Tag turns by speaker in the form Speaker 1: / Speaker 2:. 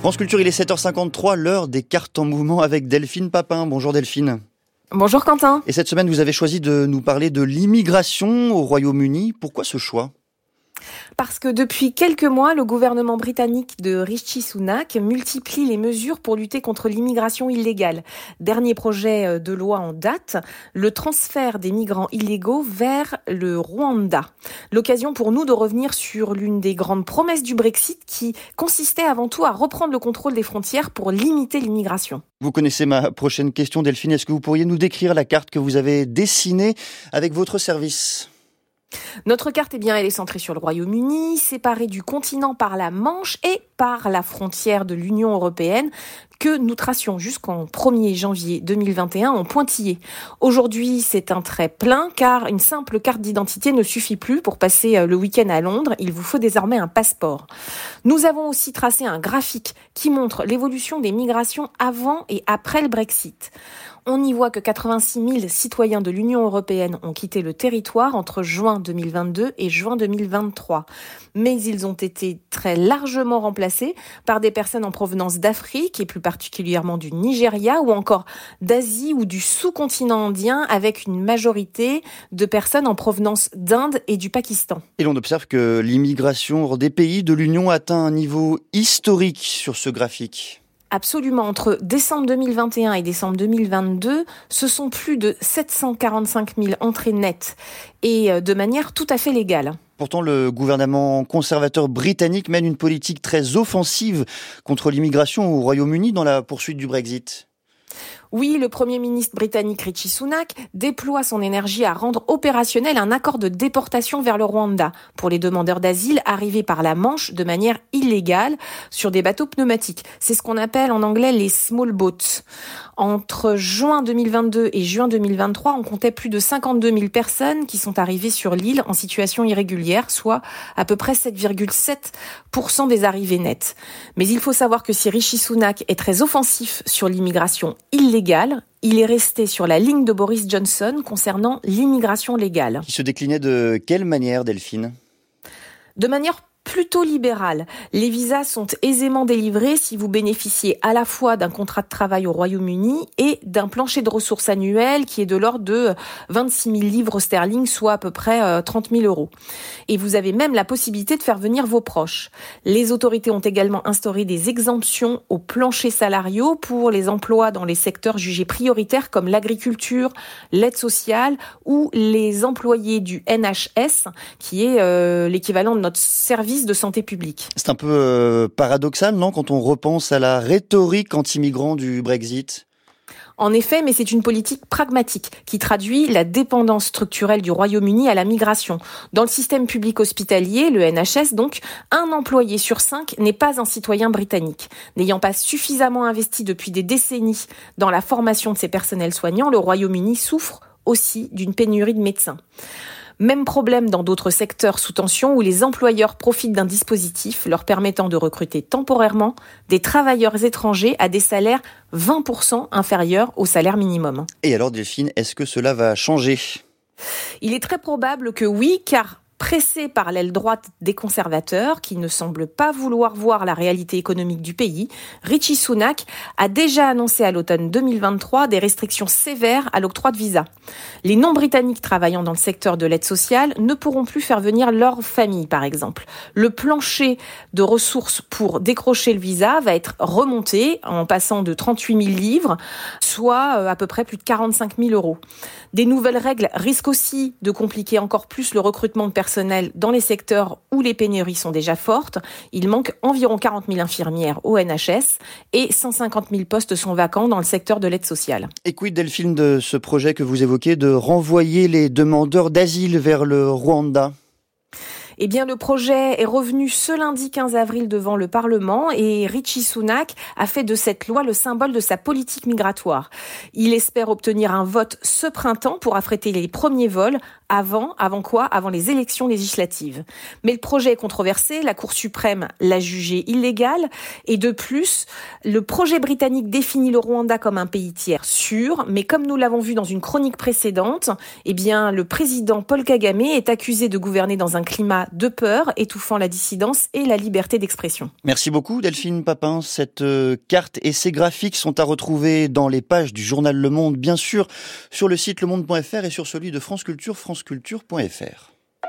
Speaker 1: France Culture, il est 7h53, l'heure des cartes en mouvement avec Delphine Papin. Bonjour Delphine.
Speaker 2: Bonjour Quentin.
Speaker 1: Et cette semaine, vous avez choisi de nous parler de l'immigration au Royaume-Uni. Pourquoi ce choix ?
Speaker 2: Parce que depuis quelques mois, le gouvernement britannique de Rishi Sunak multiplie les mesures pour lutter contre l'immigration illégale. Dernier projet de loi en date, le transfert des migrants illégaux vers le Rwanda. L'occasion pour nous de revenir sur l'une des grandes promesses du Brexit qui consistait avant tout à reprendre le contrôle des frontières pour limiter l'immigration.
Speaker 1: Vous connaissez ma prochaine question, Delphine. Est-ce que vous pourriez nous décrire la carte que vous avez dessinée avec votre service ?
Speaker 2: Notre carte, elle est centrée sur le Royaume-Uni, séparée du continent par la Manche et par la frontière de l'Union européenne que nous tracions jusqu'en 1er janvier 2021 en pointillé. Aujourd'hui, c'est un trait plein car une simple carte d'identité ne suffit plus pour passer le week-end à Londres. Il vous faut désormais un passeport. Nous avons aussi tracé un graphique qui montre l'évolution des migrations avant et après le Brexit. On y voit que 86 000 citoyens de l'Union européenne ont quitté le territoire entre juin 2022 et juin 2023. Mais ils ont été très largement remplacés par des personnes en provenance d'Afrique et plus particulièrement du Nigeria ou encore d'Asie ou du sous-continent indien avec une majorité de personnes en provenance d'Inde et du Pakistan.
Speaker 1: Et l'on observe que l'immigration hors des pays de l'Union atteint un niveau historique sur ce graphique.
Speaker 2: Absolument. Entre décembre 2021 et décembre 2022, ce sont plus de 745 000 entrées nettes et de manière tout à fait légale.
Speaker 1: Pourtant, le gouvernement conservateur britannique mène une politique très offensive contre l'immigration au Royaume-Uni dans la poursuite du Brexit.
Speaker 2: Oui, le Premier ministre britannique Rishi Sunak déploie son énergie à rendre opérationnel un accord de déportation vers le Rwanda pour les demandeurs d'asile arrivés par la Manche de manière illégale sur des bateaux pneumatiques. C'est ce qu'on appelle en anglais les small boats. Entre juin 2022 et juin 2023, on comptait plus de 52 000 personnes qui sont arrivées sur l'île en situation irrégulière, soit à peu près 7,7% des arrivées nettes. Mais il faut savoir que si Rishi Sunak est très offensif sur l'immigration illégale, il est resté sur la ligne de Boris Johnson concernant l'immigration légale.
Speaker 1: Qui se déclinait de quelle manière, Delphine ?
Speaker 2: De manière plutôt libérale. Les visas sont aisément délivrés si vous bénéficiez à la fois d'un contrat de travail au Royaume-Uni et d'un plancher de ressources annuel qui est de l'ordre de 26 000 livres sterling, soit à peu près 30 000 €. Et vous avez même la possibilité de faire venir vos proches. Les autorités ont également instauré des exemptions aux planchers salariaux pour les emplois dans les secteurs jugés prioritaires comme l'agriculture, l'aide sociale ou les employés du NHS, qui est l'équivalent de notre service de santé publique.
Speaker 1: C'est un peu paradoxal, non, quand on repense à la rhétorique anti-migrants du Brexit ?
Speaker 2: En effet, mais c'est une politique pragmatique qui traduit la dépendance structurelle du Royaume-Uni à la migration. Dans le système public hospitalier, le NHS donc, un employé sur 5 n'est pas un citoyen britannique. N'ayant pas suffisamment investi depuis des décennies dans la formation de ses personnels soignants, le Royaume-Uni souffre aussi d'une pénurie de médecins. Même problème dans d'autres secteurs sous tension où les employeurs profitent d'un dispositif leur permettant de recruter temporairement des travailleurs étrangers à des salaires 20% inférieurs au salaire minimum.
Speaker 1: Et alors Delphine, est-ce que cela va changer ?
Speaker 2: Il est très probable que oui, car pressé par l'aile droite des conservateurs, qui ne semblent pas vouloir voir la réalité économique du pays, Rishi Sunak a déjà annoncé à l'automne 2023 des restrictions sévères à l'octroi de visas. Les non-britanniques travaillant dans le secteur de l'aide sociale ne pourront plus faire venir leur famille, par exemple. Le plancher de ressources pour décrocher le visa va être remonté en passant de 38 000 livres, soit à peu près plus de 45 000 €. Des nouvelles règles risquent aussi de compliquer encore plus le recrutement de personnel dans les secteurs où les pénuries sont déjà fortes. Il manque environ 40 000 infirmières au NHS et 150 000 postes sont vacants dans le secteur de l'aide sociale.
Speaker 1: Et quid, Delphine, de ce projet que vous évoquez de renvoyer les demandeurs d'asile vers le Rwanda ?
Speaker 2: Eh bien, le projet est revenu ce lundi 15 avril devant le Parlement et Rishi Sunak a fait de cette loi le symbole de sa politique migratoire. Il espère obtenir un vote ce printemps pour affréter les premiers vols avant les élections législatives. Mais le projet est controversé, la Cour suprême l'a jugé illégal et de plus, le projet britannique définit le Rwanda comme un pays tiers sûr, mais comme nous l'avons vu dans une chronique précédente, eh bien, le président Paul Kagame est accusé de gouverner dans un climat de peur, étouffant la dissidence et la liberté d'expression.
Speaker 1: Merci beaucoup Delphine Papin. Cette carte et ces graphiques sont à retrouver dans les pages du journal Le Monde, bien sûr, sur le site lemonde.fr et sur celui de France Culture, franceculture.fr.